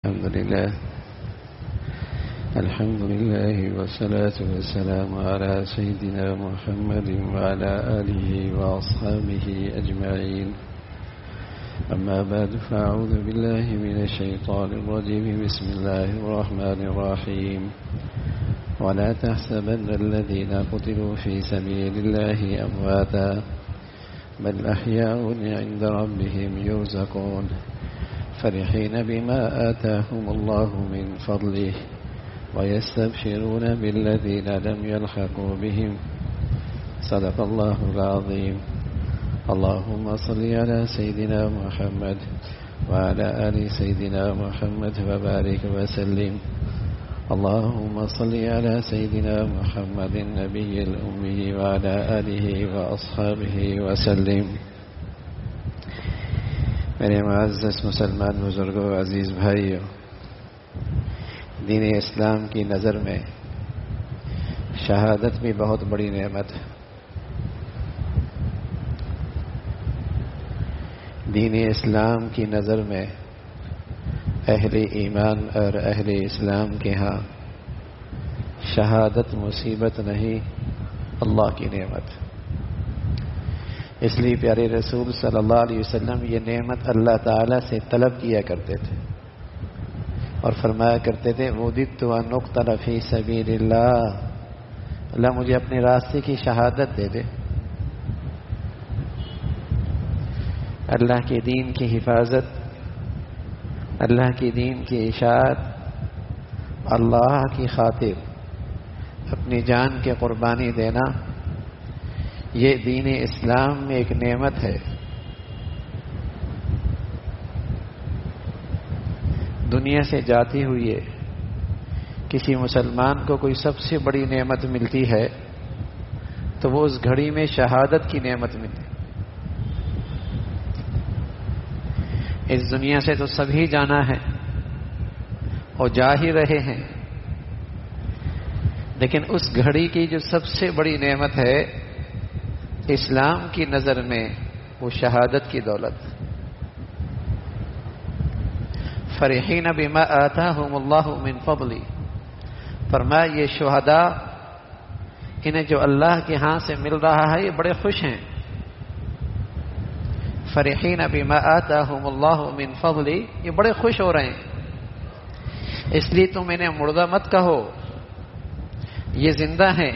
الحمد لله والصلاة والسلام على سيدنا محمد وعلى آله وأصحابه أجمعين. أما بعد فأعوذ بالله من الشيطان الرجيم. بسم الله الرحمن الرحيم. ولا تحسبن الذين قتلوا في سبيل الله أمواتا بل أحياء عند ربهم يرزقون فرحين بما آتاهم الله من فضله ويستبشرون بالذين لم يلحقوا بهم. صدق الله العظيم. اللهم صل على سيدنا محمد وعلى آل سيدنا محمد وبارك وسلم. اللهم صل على سيدنا محمد النبي الأمي وعلى آله وأصحابه وسلم. میرے معزز مسلمان بزرگوں، عزیز بھائیوں، دین اسلام کی نظر میں شہادت بھی بہت بڑی نعمت ہے. دین اسلام کی نظر میں اہل ایمان اور اہل اسلام کے ہاں شہادت مصیبت نہیں، اللہ کی نعمت. اس لیے پیارے رسول صلی اللہ علیہ وسلم یہ نعمت اللہ تعالیٰ سے طلب کیا کرتے تھے اور فرمایا کرتے تھے وَدِدْتُ أَنْ أُقْتَلَ فِي سَبِيلِ اللَّهِ، اللہ مجھے اپنے راستے کی شہادت دے دے، اللہ کے دین کی حفاظت، اللہ کے دین کی اشاعت، اللہ کی خاطر اپنی جان کے قربانی دینا، یہ دین اسلام میں ایک نعمت ہے. دنیا سے جاتی ہوئی کسی مسلمان کو کوئی سب سے بڑی نعمت ملتی ہے تو وہ اس گھڑی میں شہادت کی نعمت ملتی. اس دنیا سے تو سبھی جانا ہے اور جا ہی رہے ہیں، لیکن اس گھڑی کی جو سب سے بڑی نعمت ہے اسلام کی نظر میں وہ شہادت کی دولت. فرحین بما آتاہم اللہ من فضلی، فرمایا یہ شہداء انہیں جو اللہ کے ہاں سے مل رہا ہے یہ بڑے خوش ہیں. فرحین بما آتاہم اللہ من فضلی، یہ بڑے خوش ہو رہے ہیں. اس لیے تم انہیں مردہ مت کہو، یہ زندہ ہیں.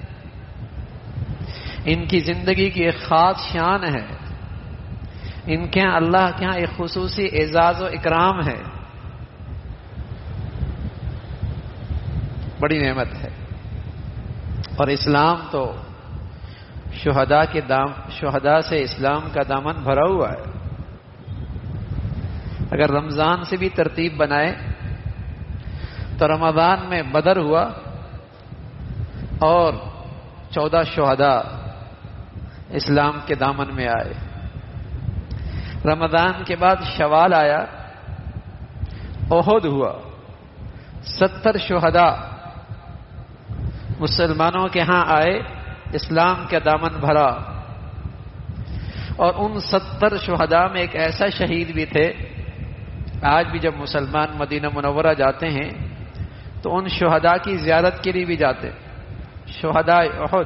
ان کی زندگی کی ایک خاص شان ہے، ان کے ہاں اللہ کے ہاں ایک خصوصی اعزاز و اکرام ہے، بڑی نعمت ہے. اور اسلام تو شہداء سے اسلام کا دامن بھرا ہوا ہے. اگر رمضان سے بھی ترتیب بنائے تو رمضان میں بدر ہوا اور 14 شہداء اسلام کے دامن میں آئے. رمضان کے بعد شوال آیا، احد ہوا، 70 شہداء مسلمانوں کے ہاں آئے، اسلام کا دامن بھرا. اور ان 70 شہداء میں ایک ایسا شہید بھی تھے، آج بھی جب مسلمان مدینہ منورہ جاتے ہیں تو ان شہداء کی زیارت کے لیے بھی جاتے، شہداء احد.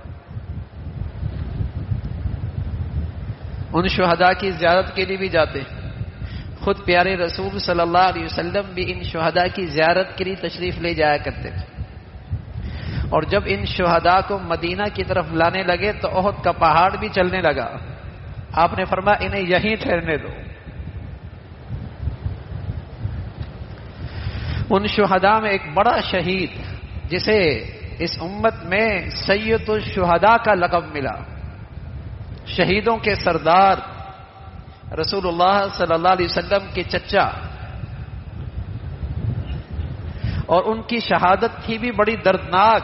ان شہداء کی زیارت کے لیے بھی جاتے. خود پیارے رسول صلی اللہ علیہ وسلم بھی ان شہداء کی زیارت کے لیے تشریف لے جایا کرتے تھے. اور جب ان شہداء کو مدینہ کی طرف لانے لگے تو احد کا پہاڑ بھی چلنے لگا. آپ نے فرمایا انہیں یہیں ٹھہرنے دو. ان شہداء میں ایک بڑا شہید جسے اس امت میں سید الشہداء کا لقب ملا، شہیدوں کے سردار، رسول اللہ صلی اللہ علیہ وسلم کے چچا، اور ان کی شہادت تھی بھی بڑی دردناک.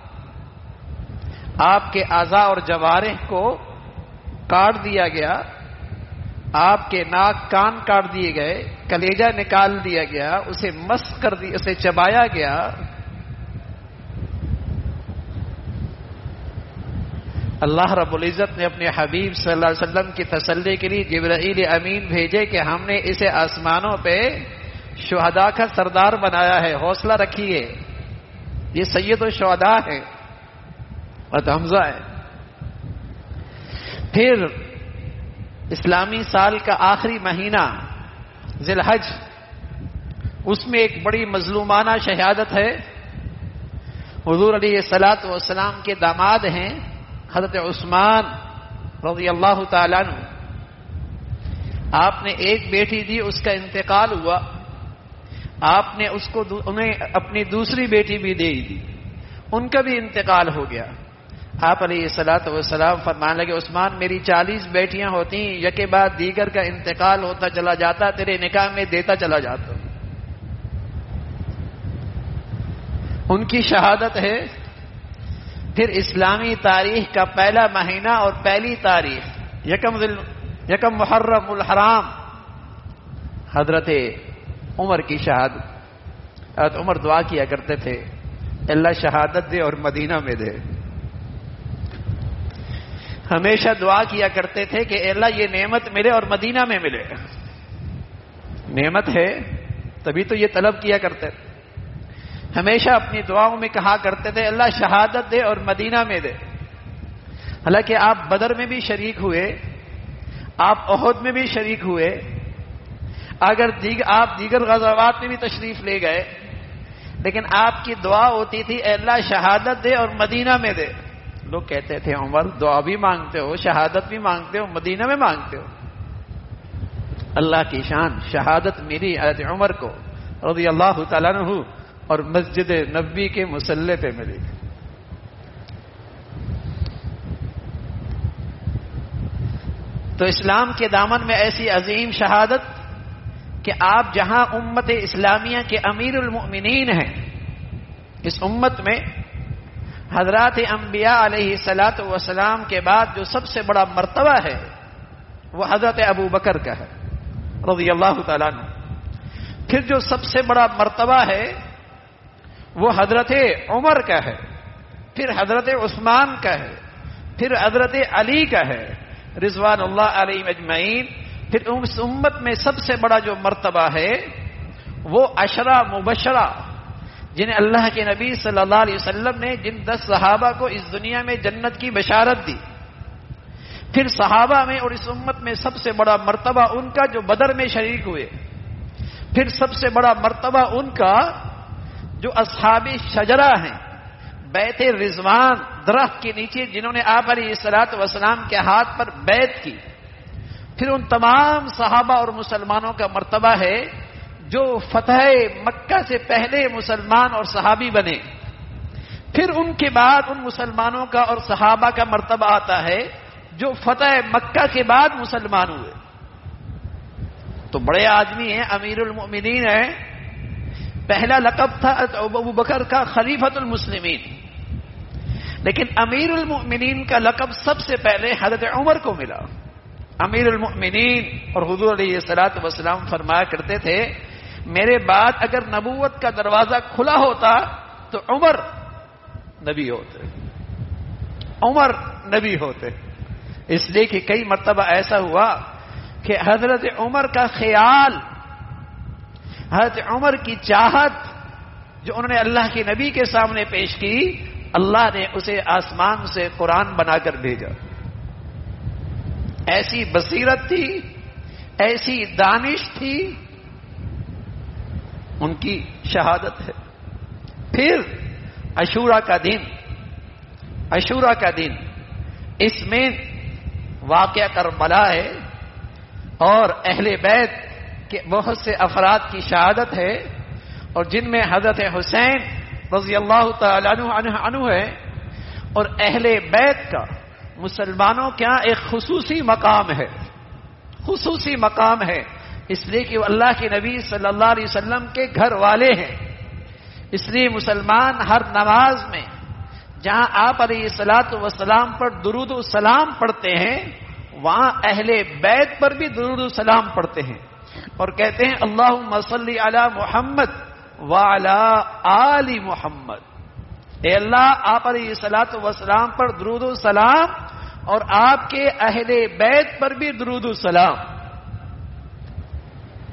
آپ کے اعضاء اور جوارح کو کاٹ دیا گیا، آپ کے ناک کان کاٹ دیے گئے، کلیجہ نکال دیا گیا، اسے مسح کر دیا، اسے چبایا گیا. اللہ رب العزت نے اپنے حبیب صلی اللہ علیہ وسلم کی تسلی کے لیے جبرائیل امین بھیجے کہ ہم نے اسے آسمانوں پہ شہداء کا سردار بنایا ہے، حوصلہ رکھیے، یہ سید الشہداء ہے اور حمزہ ہے۔ پھر اسلامی سال کا آخری مہینہ ذی الحج، اس میں ایک بڑی مظلومانہ شہادت ہے۔ حضور علیہ الصلوۃ والسلام کے داماد ہیں حضرت عثمان رضی اللہ تعالیٰ عنہ، آپ نے ایک بیٹی دی، اس کا انتقال ہوا، آپ نے انہیں اپنی دوسری بیٹی بھی دے دی، ان کا بھی انتقال ہو گیا۔ آپ علیہ الصلوۃ والسلام فرمانے لگے عثمان میری 40 بیٹیاں ہوتی، یکے بعد دیگر کا انتقال ہوتا چلا جاتا، تیرے نکاح میں دیتا چلا جاتا۔ ان کی شہادت ہے۔ پھر اسلامی تاریخ کا پہلا مہینہ اور پہلی تاریخ یکم محرم الحرام، حضرت عمر کی شہادت۔ حضرت عمر دعا کیا کرتے تھے اللہ شہادت دے اور مدینہ میں دے، ہمیشہ دعا کیا کرتے تھے کہ اللہ یہ نعمت ملے اور مدینہ میں ملے، نعمت ہے تبھی تو یہ طلب کیا کرتے تھے۔ ہمیشہ اپنی دعاؤں میں کہا کرتے تھے اللہ شہادت دے اور مدینہ میں دے۔ حالانکہ آپ بدر میں بھی شریک ہوئے، آپ احد میں بھی شریک ہوئے، اگر آپ دیگر غزوات میں بھی تشریف لے گئے، لیکن آپ کی دعا ہوتی تھی اے اللہ شہادت دے اور مدینہ میں دے۔ لوگ کہتے تھے عمر دعا بھی مانگتے ہو، شہادت بھی مانگتے ہو، مدینہ میں مانگتے ہو۔ اللہ کی شان، شہادت میری حضرت عمر کو رضی اللہ تعالیٰ عنہ اور مسجد نبوی کے مصلی پہ ملی۔ تو اسلام کے دامن میں ایسی عظیم شہادت کہ آپ جہاں امت اسلامیہ کے امیر المؤمنین ہیں، اس امت میں حضرات انبیاء علیہ الصلاۃ والسلام کے بعد جو سب سے بڑا مرتبہ ہے وہ حضرت ابو بکر کا ہے رضی اللہ تعالیٰ عنہ۔ پھر جو سب سے بڑا مرتبہ ہے وہ حضرت عمر کا ہے، پھر حضرت عثمان کا ہے، پھر حضرت علی کا ہے رضوان اللہ علیہم اجمعین۔ پھر اس امت میں سب سے بڑا جو مرتبہ ہے وہ عشرہ مبشرہ، جنہیں اللہ کے نبی صلی اللہ علیہ وسلم نے جن 10 صحابہ کو اس دنیا میں جنت کی بشارت دی۔ پھر صحابہ میں اور اس امت میں سب سے بڑا مرتبہ ان کا جو بدر میں شریک ہوئے، پھر سب سے بڑا مرتبہ ان کا جو اصحاب شجرہ ہیں، بیت رضوان درخت کے نیچے جنہوں نے آپ علیہ الصلوۃ والسلام کے ہاتھ پر بیعت کی۔ پھر ان تمام صحابہ اور مسلمانوں کا مرتبہ ہے جو فتح مکہ سے پہلے مسلمان اور صحابی بنے، پھر ان کے بعد ان مسلمانوں کا اور صحابہ کا مرتبہ آتا ہے جو فتح مکہ کے بعد مسلمان ہوئے۔ تو بڑے آدمی ہیں، امیر المؤمنین ہیں۔ پہلا لقب تھا ابو بکر کا خلیفۃ المسلمین، لیکن امیر المؤمنین کا لقب سب سے پہلے حضرت عمر کو ملا۔ امیر المؤمنین، اور حضور علیہ الصلوۃ والسلام فرمایا کرتے تھے میرے بعد اگر نبوت کا دروازہ کھلا ہوتا تو عمر نبی ہوتے، عمر نبی ہوتے۔ اس لیے کہ کئی مرتبہ ایسا ہوا کہ حضرت عمر کا خیال، حضرت عمر کی چاہت جو انہوں نے اللہ کے نبی کے سامنے پیش کی، اللہ نے اسے آسمان سے قرآن بنا کر بھیجا۔ ایسی بصیرت تھی، ایسی دانش تھی، ان کی شہادت ہے۔ پھر عاشوراء کا دن، عاشوراء کا دن، اس میں واقعہ کربلا ہے اور اہل بیت کے بہت سے افراد کی شہادت ہے، اور جن میں حضرت حسین رضی اللہ تعالی عنہ ہے، اور اہل بیت کا مسلمانوں کے یہاں ایک خصوصی مقام ہے، خصوصی مقام ہے، اس لیے کہ وہ اللہ کے نبی صلی اللہ علیہ وسلم کے گھر والے ہیں۔ اس لیے مسلمان ہر نماز میں جہاں آپ علیہ الصلوۃ والسلام پر درود و سلام پڑھتے ہیں، وہاں اہل بیت پر بھی درود و سلام پڑھتے ہیں اور کہتے ہیں اللہم صلی علی محمد وعلی آل محمد۔ اے اللہ آپ علیہ الصلوۃ والسلام پر درود و سلام اور آپ کے اہل بیت پر بھی درود و سلام۔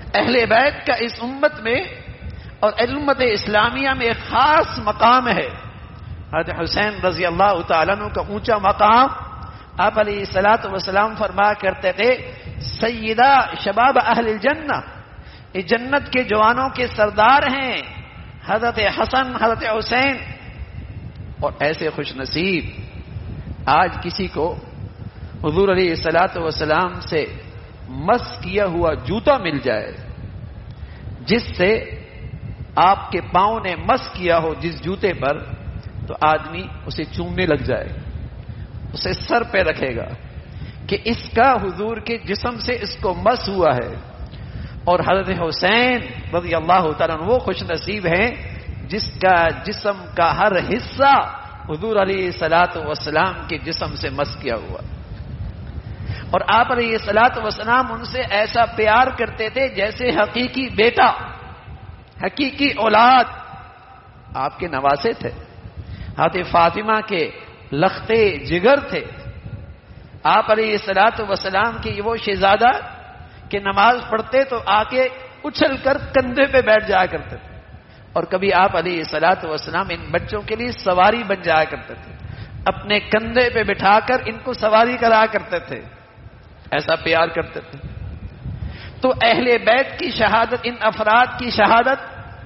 اہل بیت کا اس امت میں اور امت اسلامیہ میں ایک خاص مقام ہے. حضرت حسین رضی اللہ تعالیٰ عنہ کا اونچا مقام. آپ علیہ الصلوۃ والسلام فرمایا کرتے تھے سیدہ شباب اہل الجنہ، یہ جنت کے جوانوں کے سردار ہیں حضرت حسن حضرت حسین. اور ایسے خوش نصیب آج کسی کو حضور علیہ الصلوۃ والسلام سے مس کیا ہوا جوتا مل جائے، جس سے آپ کے پاؤں نے مس کیا ہو جس جوتے پر، تو آدمی اسے چومنے لگ جائے، اسے سر پہ رکھے گا کہ اس کا حضور کے جسم سے اس کو مس ہوا ہے. اور حضرت حسین رضی اللہ تعالیٰ عنہ وہ خوش نصیب ہیں جس کا جسم کا ہر حصہ حضور علیہ الصلوۃ والسلام کے جسم سے مس کیا ہوا. اور آپ علیہ الصلوۃ والسلام ان سے ایسا پیار کرتے تھے جیسے حقیقی بیٹا، حقیقی اولاد. آپ کے نواسے تھے، حضرت فاطمہ کے لختے جگر تھے. آپ علیہ الصلوۃ والسلام کے وہ شہزادہ کہ نماز پڑھتے تو آ کے اچھل کر کندھے پہ بیٹھ جایا کرتے تھے، اور کبھی آپ علیہ الصلوۃ والسلام ان بچوں کے لیے سواری بن جایا کرتے تھے، اپنے کندھے پہ بٹھا کر ان کو سواری کرایا کرتے تھے. ایسا پیار کرتے تھے. تو اہل بیت کی شہادت، ان افراد کی شہادت،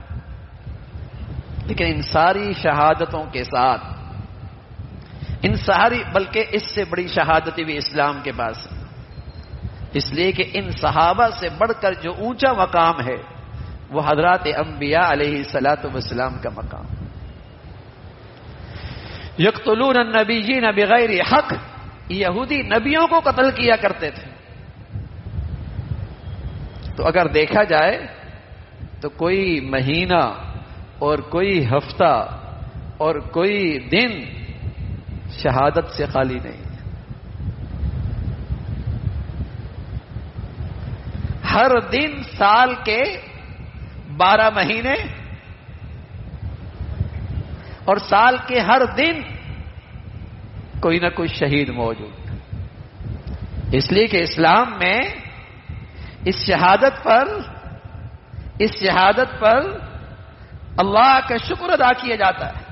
لیکن ان ساری شہادتوں کے ساتھ ان ساری بلکہ اس سے بڑی شہادتیں بھی اسلام کے پاس ہیں. اس لیے کہ ان صحابہ سے بڑھ کر جو اونچا مقام ہے وہ حضرات انبیاء علیہ الصلوۃ والسلام کا مقام. یقتلون النبیین بغیر حق، یہودی نبیوں کو قتل کیا کرتے تھے. تو اگر دیکھا جائے تو کوئی مہینہ اور کوئی ہفتہ اور کوئی دن شہادت سے خالی نہیں. ہر دن سال کے 12 مہینے اور سال کے ہر دن کوئی نہ کوئی شہید موجود. اس لیے کہ اسلام میں اس شہادت پر اللہ کا شکر ادا کیا جاتا ہے.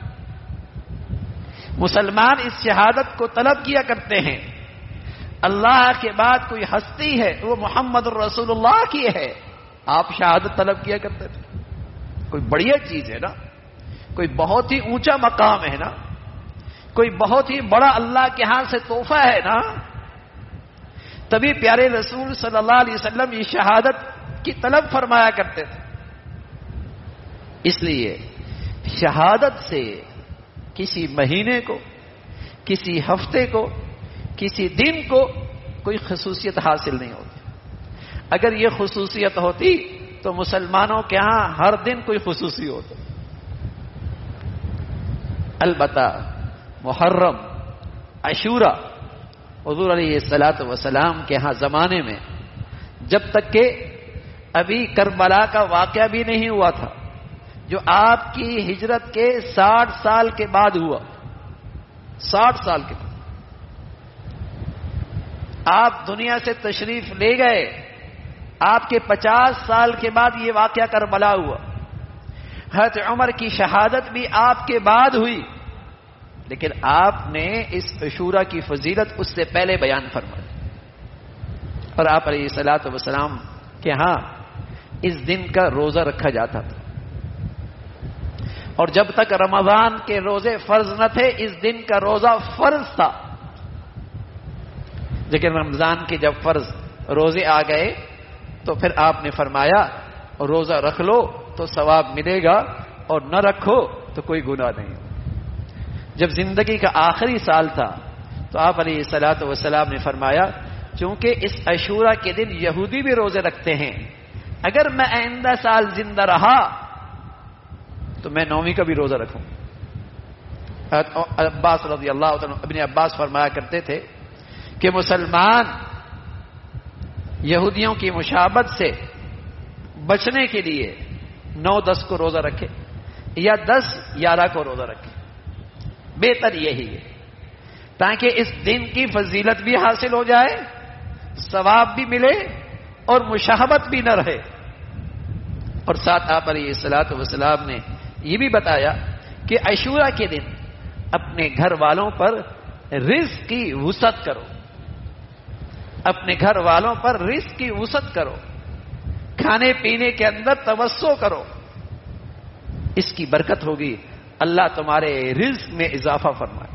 مسلمان اس شہادت کو طلب کیا کرتے ہیں. اللہ کے بعد کوئی ہستی ہے وہ محمد الرسول اللہ کی ہے. آپ شہادت طلب کیا کرتے تھے. کوئی بڑھیا چیز ہے نا، کوئی بہت ہی اونچا مقام ہے نا، کوئی بہت ہی بڑا اللہ کے ہاں سے تحفہ ہے نا. تبھی پیارے رسول صلی اللہ علیہ وسلم یہ شہادت کی طلب فرمایا کرتے تھے. اس لیے شہادت سے کسی مہینے کو، کسی ہفتے کو، کسی دن کو کوئی خصوصیت حاصل نہیں ہوتی. اگر یہ خصوصیت ہوتی تو مسلمانوں کے ہاں ہر دن کوئی خصوصی ہوتا. البتہ محرم، عاشورہ حضور علیہ الصلوۃ والسلام کے ہاں زمانے میں جب تک کہ ابھی کربلا کا واقعہ بھی نہیں ہوا تھا، جو آپ کی ہجرت کے 60 سال کے بعد ہوا. 60 سال کے بعد آپ دنیا سے تشریف لے گئے. آپ کے 50 سال کے بعد یہ واقعہ کربلا ہوا. حضرت عمر کی شہادت بھی آپ کے بعد ہوئی، لیکن آپ نے اس عاشورہ کی فضیلت اس سے پہلے بیان فرمائی. اور آپ علیہ الصلوۃ والسلام کے ہاں اس دن کا روزہ رکھا جاتا تھا. اور جب تک رمضان کے روزے فرض نہ تھے اس دن کا روزہ فرض تھا. لیکن رمضان کے جب فرض روزے آ گئے تو پھر آپ نے فرمایا روزہ رکھ لو تو ثواب ملے گا اور نہ رکھو تو کوئی گناہ نہیں. جب زندگی کا آخری سال تھا تو آپ علیہ الصلوۃ والسلام نے فرمایا چونکہ اس عاشورہ کے دن یہودی بھی روزے رکھتے ہیں، اگر میں آئندہ سال زندہ رہا تو میں 9ویں کا بھی روزہ رکھوں. عباس رضی اللہ عنہ، ابن عباس فرمایا کرتے تھے کہ مسلمان یہودیوں کی مشابہت سے بچنے کے لیے 9-10 کو روزہ رکھے یا 10-11 کو روزہ رکھے. بہتر یہی ہے تاکہ اس دن کی فضیلت بھی حاصل ہو جائے، ثواب بھی ملے اور مشابہت بھی نہ رہے. اور ساتھ آپ علیہ الصلوۃ والسلام نے یہ بھی بتایا کہ عاشورہ کے دن اپنے گھر والوں پر رزق کی وسعت کرو، اپنے گھر والوں پر رزق کی وسعت کرو، کھانے پینے کے اندر توسع کرو، اس کی برکت ہوگی، اللہ تمہارے رزق میں اضافہ فرمائے۔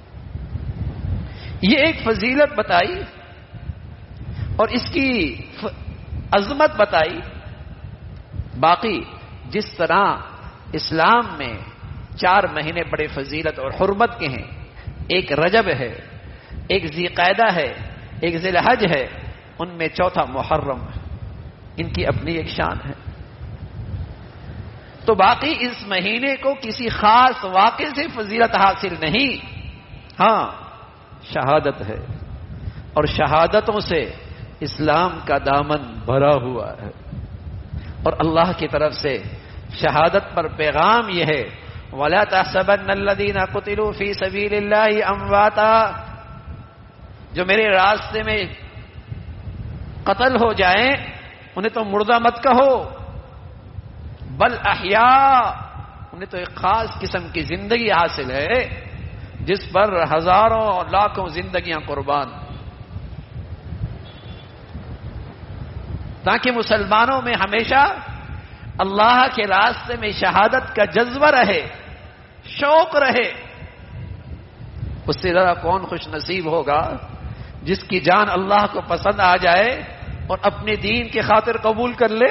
یہ ایک فضیلت بتائی اور اس کی عظمت بتائی۔ باقی جس طرح اسلام میں 4 مہینے بڑے فضیلت اور حرمت کے ہیں، ایک رجب ہے، ایک ذی قعدہ ہے، ایک ذی الحج ہے، ان میں چوتھا محرم ہے، ان کی اپنی ایک شان ہے۔ تو باقی اس مہینے کو کسی خاص واقعے سے فضیلت حاصل نہیں، ہاں شہادت ہے، اور شہادتوں سے اسلام کا دامن بھرا ہوا ہے، اور اللہ کی طرف سے شہادت پر پیغام یہ ہے وَلَا تَحْسَبَنَّ الَّذِينَ قُتِلُوا فِي سَبِيلِ اللَّهِ أَمْوَاتًا، جو میرے راستے میں قتل ہو جائیں انہیں تو مردہ مت کہو، بل احیاء، انہیں تو ایک خاص قسم کی زندگی حاصل ہے جس پر ہزاروں اور لاکھوں زندگیاں قربان، تاکہ مسلمانوں میں ہمیشہ اللہ کے راستے میں شہادت کا جذبہ رہے، شوق رہے۔ اس سے ذرا کون خوش نصیب ہوگا جس کی جان اللہ کو پسند آ جائے اور اپنے دین کی خاطر قبول کر لے۔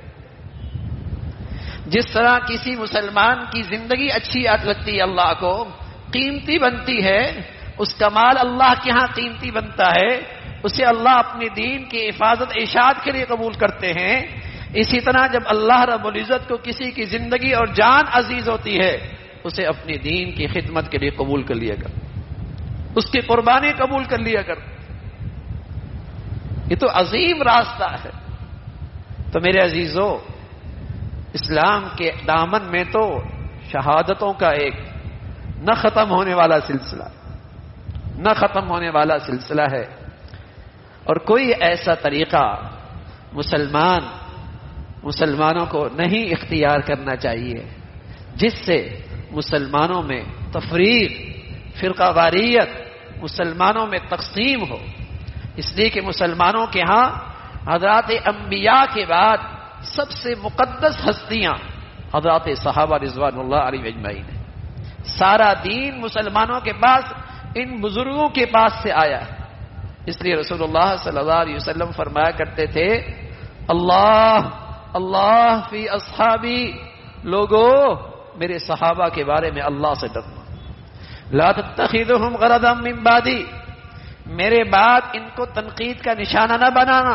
جس طرح کسی مسلمان کی زندگی اچھی لگتی ہے، اللہ کو قیمتی بنتی ہے، اس کا مال اللہ کے ہاں قیمتی بنتا ہے، اسے اللہ اپنے دین کی حفاظت اشاعت کے لیے قبول کرتے ہیں۔ اسی طرح جب اللہ رب العزت کو کسی کی زندگی اور جان عزیز ہوتی ہے، اسے اپنے دین کی خدمت کے لیے قبول کر لیا کر، اس کی قربانی قبول کر لیا کر۔ یہ تو عظیم راستہ ہے۔ تو میرے عزیزو، اسلام کے دامن میں تو شہادتوں کا ایک نہ ختم ہونے والا سلسلہ، نہ ختم ہونے والا سلسلہ ہے، اور کوئی ایسا طریقہ مسلمانوں کو نہیں اختیار کرنا چاہیے جس سے مسلمانوں میں تفریق، فرقہ واریت، مسلمانوں میں تقسیم ہو۔ اس لیے کہ مسلمانوں کے ہاں حضرات انبیاء کے بعد سب سے مقدس ہستیاں حضرات صحابہ رضوان اللہ علیہ اجمعین ہیں۔ سارا دین مسلمانوں کے پاس ان بزرگوں کے پاس سے آیا ہے۔ اس لیے رسول اللہ صلی اللہ علیہ وسلم فرمایا کرتے تھے، اللہ اللہ فی اصحابی، لوگو میرے صحابہ کے بارے میں اللہ سے ڈرنا، لا تتخذوہم غرضا من بعدی، میرے بعد ان کو تنقید کا نشانہ نہ بنانا،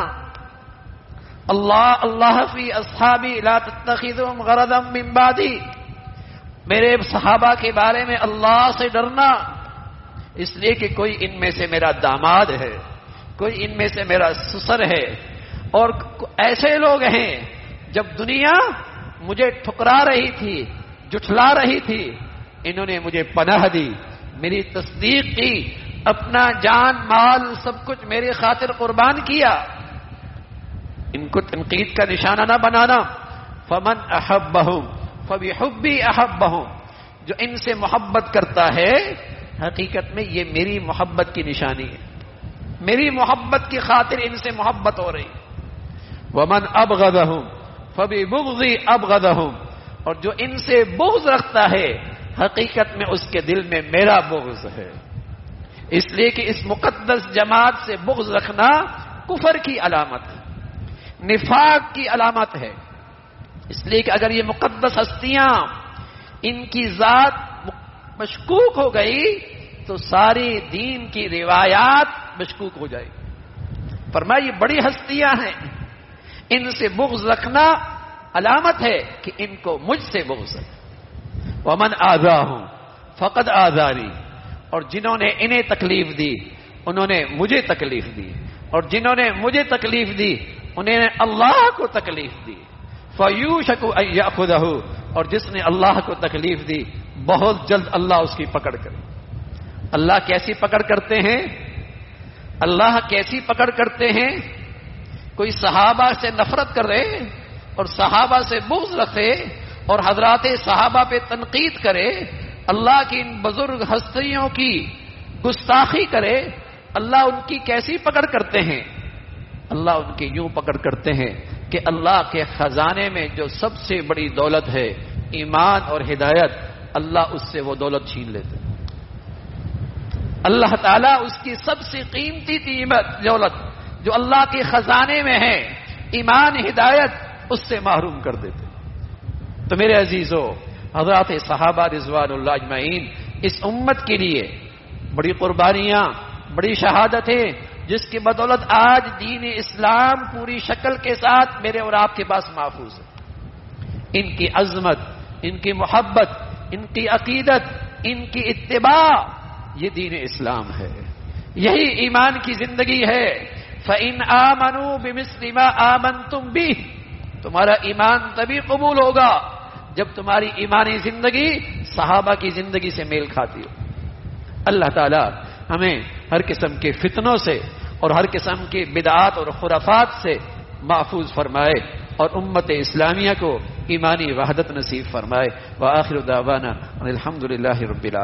اللہ اللہ فی اصحابی لا تتخذوہم غرضا من بعدی، میرے صحابہ کے بارے میں اللہ سے ڈرنا، اس لیے کہ کوئی ان میں سے میرا داماد ہے، کوئی ان میں سے میرا سسر ہے، اور ایسے لوگ ہیں جب دنیا مجھے ٹھکرا رہی تھی، جھٹلا رہی تھی، انہوں نے مجھے پناہ دی، میری تصدیق کی، اپنا جان مال سب کچھ میرے خاطر قربان کیا، ان کو تنقید کا نشانہ نہ بنانا۔ فمن احبہم فبحبی احبہم، جو ان سے محبت کرتا ہے حقیقت میں یہ میری محبت کی نشانی ہے، میری محبت کی خاطر ان سے محبت ہو رہی۔ ومن ابغضہم فببغضی ابغضہم، اور جو ان سے بغض رکھتا ہے حقیقت میں اس کے دل میں میرا بغض ہے۔ اس لیے کہ اس مقدس جماعت سے بغض رکھنا کفر کی علامت ہے، نفاق کی علامت ہے۔ اس لیے کہ اگر یہ مقدس ہستیاں ان کی ذات مشکوک ہو گئی تو ساری دین کی روایات مشکوک ہو جائے گی۔ فرمایا یہ بڑی ہستیاں ہیں، ان سے بغض رکھنا علامت ہے کہ ان کو مجھ سے بغض ہے۔ ومن آذاہم فقد آذانی، اور جنہوں نے انہیں تکلیف دی انہوں نے مجھے تکلیف دی، اور جنہوں نے مجھے تکلیف دی انہیں نے اللہ کو تکلیف دی۔ فَيُوشَكُ أَن يَأْخُذَهُ، اور جس نے اللہ کو تکلیف دی بہت جلد اللہ اس کی پکڑ کرے۔ اللہ کیسی پکڑ کرتے ہیں؟ اللہ کیسی پکڑ کرتے ہیں؟ کوئی صحابہ سے نفرت کر رہے، اور صحابہ سے بغض رکھے اور حضرات صحابہ پہ تنقید کرے، اللہ کی ان بزرگ ہستیوں کی گستاخی کرے، اللہ ان کی کیسی پکڑ کرتے ہیں؟ اللہ ان کی یوں پکڑ کرتے ہیں کہ اللہ کے خزانے میں جو سب سے بڑی دولت ہے ایمان اور ہدایت، اللہ اس سے وہ دولت چھین لیتے ہیں۔ اللہ تعالیٰ اس کی سب سے قیمتی دولت جو اللہ کے خزانے میں ہے ایمان ہدایت، اس سے محروم کر دیتے۔ تو میرے عزیزو، حضرات صحابہ رضوان اللہ اجمعین اس امت کے لیے بڑی قربانیاں، بڑی شہادتیں، جس کی بدولت آج دین اسلام پوری شکل کے ساتھ میرے اور آپ کے پاس محفوظ ہے۔ ان کی عظمت، ان کی محبت، ان کی عقیدت، ان کی اتباع، یہ دین اسلام ہے، یہی ایمان کی زندگی ہے۔ فَإِنْ آمَنُوا بِمِثْلِ مَا آمَنْتُمْ بِهِ، تمہارا ایمان تبھی قبول ہوگا جب تمہاری ایمانی زندگی صحابہ کی زندگی سے میل کھاتی ہو۔ اللہ تعالی ہمیں ہر قسم کے فتنوں سے اور ہر قسم کے بدعات اور خرافات سے محفوظ فرمائے اور امت اسلامیہ کو ایمانی وحدت نصیب فرمائے۔ وآخر دعوانا الحمد للہ رب العالمین۔